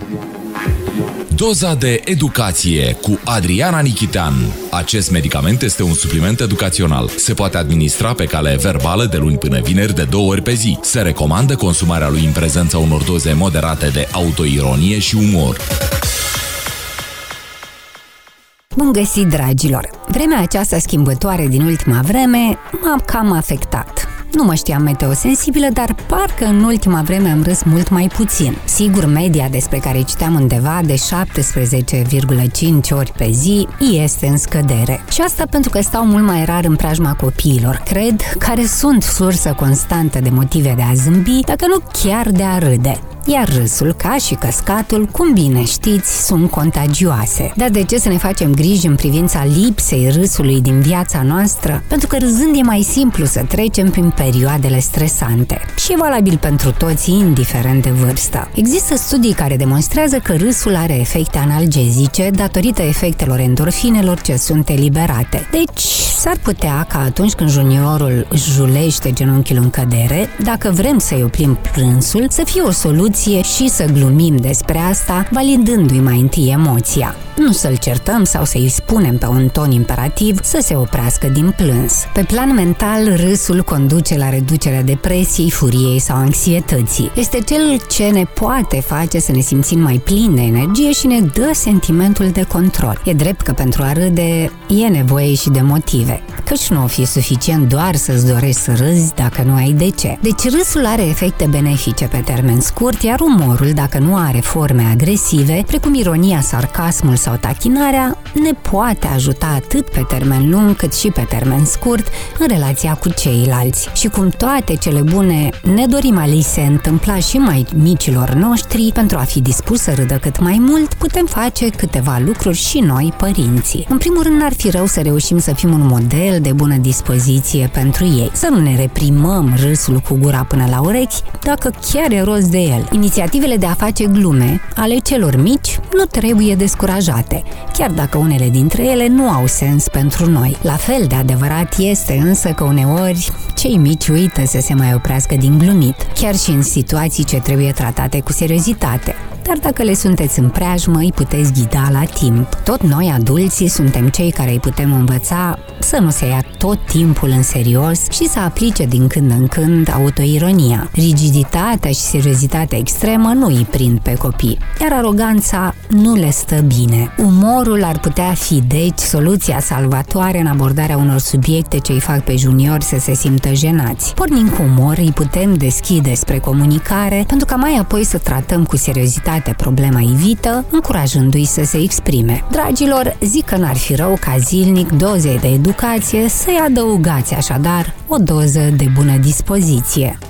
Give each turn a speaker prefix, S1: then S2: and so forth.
S1: Doza de educație cu Adriana Nichitean. Acest medicament este un supliment educațional. Se poate administra pe cale verbală de luni până vineri de 2 ori pe zi. Se recomandă consumarea lui în prezența unor doze moderate de autoironie și umor.
S2: Bun găsit, dragilor! Vremea aceasta schimbătoare din ultima vreme m-a cam afectat. Nu mă știam meteosensibilă, dar parcă în ultima vreme am râs mult mai puțin. Sigur, media despre care citeam undeva de 17,5 ori pe zi este în scădere. Și asta pentru că stau mult mai rar în preajma copiilor, cred, care sunt sursă constantă de motive de a zâmbi, dacă nu chiar de a râde. Iar râsul, ca și căscatul, cum bine știți, sunt contagioase. Dar de ce să ne facem griji în privința lipsei râsului din viața noastră? Pentru că râzând e mai simplu să trecem prin perioadele stresante. Și e valabil pentru toți, indiferent de vârstă. Există studii care demonstrează că râsul are efecte analgezice datorită efectelor endorfinelor ce sunt eliberate. Deci, s-ar putea ca atunci când juniorul își julește genunchiul în cădere, dacă vrem să-i oprim plânsul, să fie o soluție și să glumim despre asta, validându-i mai întâi emoția. Nu să-l certăm sau să-i spunem pe un ton imperativ să se oprească din plâns. Pe plan mental, râsul conduce la reducerea depresiei, furiei sau anxietății. Este cel ce ne poate face să ne simțim mai plini de energie și ne dă sentimentul de control. E drept că pentru a râde e nevoie și de motive, căci nu o fi suficient doar să-ți dorești să râzi dacă nu ai de ce. Deci râsul are efecte benefice pe termen scurt, iar umorul, dacă nu are forme agresive, precum ironia, sarcasmul sau tachinarea, ne poate ajuta atât pe termen lung cât și pe termen scurt în relația cu ceilalți. Și cum toate cele bune ne dorim a li se întâmpla și mai micilor noștri, pentru a fi dispus să râdă cât mai mult, putem face câteva lucruri și noi, părinții. În primul rând, n-ar fi rău să reușim să fim un model de bună dispoziție pentru ei. Să nu ne reprimăm râsul cu gura până la urechi, dacă chiar e rost de el. Inițiativele de a face glume ale celor mici nu trebuie descurajate, chiar dacă unele dintre ele nu au sens pentru noi. La fel de adevărat este însă că uneori cei mici uită să se mai oprească din glumit, chiar și în situații ce trebuie tratate cu seriozitate. Dar dacă le sunteți în preajmă, îi puteți ghida la timp. Tot noi, adulții, suntem cei care îi putem învăța să nu se ia tot timpul în serios și să aplice din când în când autoironia. Rigiditatea și seriozitatea extremă nu îi prind pe copii, iar aroganța nu le stă bine. Umorul ar putea fi, deci, soluția salvatoare în abordarea unor subiecte ce îi fac pe juniori să se simtă jenați. Pornind cu umor, îi putem deschide spre comunicare, pentru ca mai apoi să tratăm cu seriozitate problema ivită, încurajându-i să se exprime. Dragilor, zic că n-ar fi rău ca zilnic dozei de educație să-i adăugați așadar o doză de bună dispoziție.